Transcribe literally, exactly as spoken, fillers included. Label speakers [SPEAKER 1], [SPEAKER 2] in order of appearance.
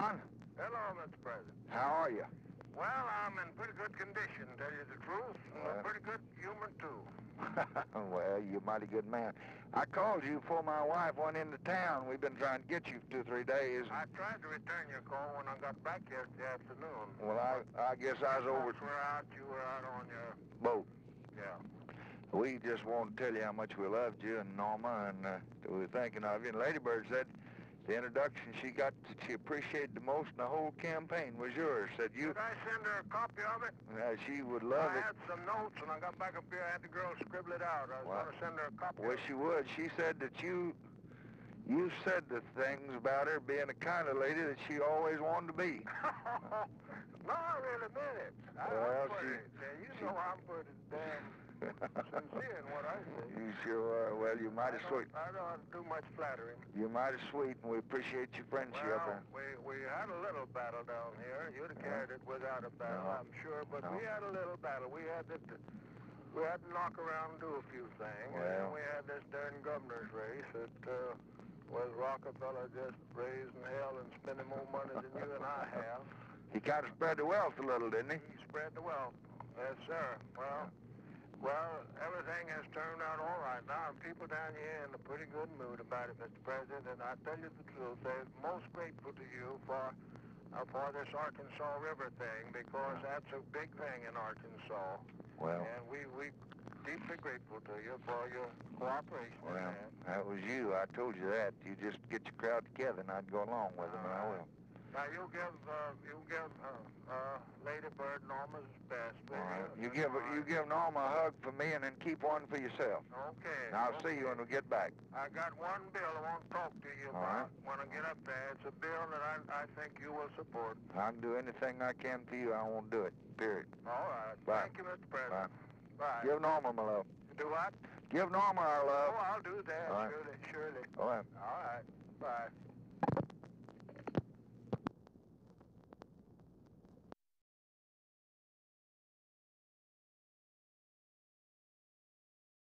[SPEAKER 1] John.
[SPEAKER 2] Hello, Mister President.
[SPEAKER 1] How are you?
[SPEAKER 2] Well, I'm in pretty good condition, to tell you the truth. And
[SPEAKER 1] Well.
[SPEAKER 2] a pretty good humor, too.
[SPEAKER 1] Well, you're a mighty good man. I called you before my wife went into town. We've been trying to get you for two or three days.
[SPEAKER 2] I tried to return your call when I got back yesterday afternoon.
[SPEAKER 1] Well, I I guess I was over
[SPEAKER 2] Folks were out, you were out on your
[SPEAKER 1] boat.
[SPEAKER 2] Yeah.
[SPEAKER 1] We just want to tell you how much we loved you and Norma, and uh, we were thinking of you. And Lady Bird said the introduction she got that she appreciated the most in the whole campaign was yours. Said you.
[SPEAKER 2] Did I send her a copy of it?
[SPEAKER 1] Uh, she would love
[SPEAKER 2] I
[SPEAKER 1] it.
[SPEAKER 2] had some notes, and I got back up here. I had the girl scribble it out. I was
[SPEAKER 1] Well,
[SPEAKER 2] going to send her a copy.
[SPEAKER 1] Well,
[SPEAKER 2] of
[SPEAKER 1] she
[SPEAKER 2] it.
[SPEAKER 1] would. She said that you you said the things about her being the kind of lady that she always wanted to be.
[SPEAKER 2] No, I really meant it. I,
[SPEAKER 1] Well,
[SPEAKER 2] I'm pretty,
[SPEAKER 1] she-
[SPEAKER 2] yeah, you
[SPEAKER 1] she-
[SPEAKER 2] know I'm pretty damn sincere in what I say.
[SPEAKER 1] You sure are. Well, you're mighty
[SPEAKER 2] I
[SPEAKER 1] sweet.
[SPEAKER 2] don't, I don't do much flattering.
[SPEAKER 1] You're mighty sweet, and we appreciate your friendship.
[SPEAKER 2] Well,
[SPEAKER 1] and-
[SPEAKER 2] we, we had a little battle down here. You'd have carried it without a battle,
[SPEAKER 1] No.
[SPEAKER 2] I'm sure. But
[SPEAKER 1] No.
[SPEAKER 2] we had a little battle. We had to, we had to knock around and do a few things.
[SPEAKER 1] Well.
[SPEAKER 2] And then we had this darn governor's race that uh, was Rockefeller just raising hell and spending more money than you and I have.
[SPEAKER 1] He kind of spread the wealth a little, didn't he?
[SPEAKER 2] He spread the wealth. Yes, sir. Well, well, everything has turned out all right now, and people down here in a pretty good mood about it, Mister President. And I tell you the truth, they're most grateful to you for uh, for this Arkansas River thing, because that's a big thing in Arkansas.
[SPEAKER 1] Well,
[SPEAKER 2] And we we deeply grateful to you for your cooperation in
[SPEAKER 1] well,
[SPEAKER 2] that.
[SPEAKER 1] that was you. I told you that. You just get your crowd together, and I'd go along with them, and I will.
[SPEAKER 2] Now you give uh, you give uh, uh, Lady Bird Norma's best. will
[SPEAKER 1] All right. You
[SPEAKER 2] That's
[SPEAKER 1] give
[SPEAKER 2] all right.
[SPEAKER 1] you give Norma a hug for me, and then keep one for yourself.
[SPEAKER 2] Okay.
[SPEAKER 1] And I'll
[SPEAKER 2] okay.
[SPEAKER 1] see you when we get back.
[SPEAKER 2] I got one bill I want to talk to you
[SPEAKER 1] All
[SPEAKER 2] about when I get up there. It's a bill that I, I think you will support.
[SPEAKER 1] I can do anything I can for you. I won't do it. Period.
[SPEAKER 2] All right.
[SPEAKER 1] Bye.
[SPEAKER 2] Thank you, Mister President. Bye.
[SPEAKER 1] Give Norma my love.
[SPEAKER 2] Do what?
[SPEAKER 1] Give Norma our
[SPEAKER 2] Oh,
[SPEAKER 1] love.
[SPEAKER 2] I'll do that.
[SPEAKER 1] All right.
[SPEAKER 2] Surely, surely.
[SPEAKER 1] All right.
[SPEAKER 2] All right. Bye.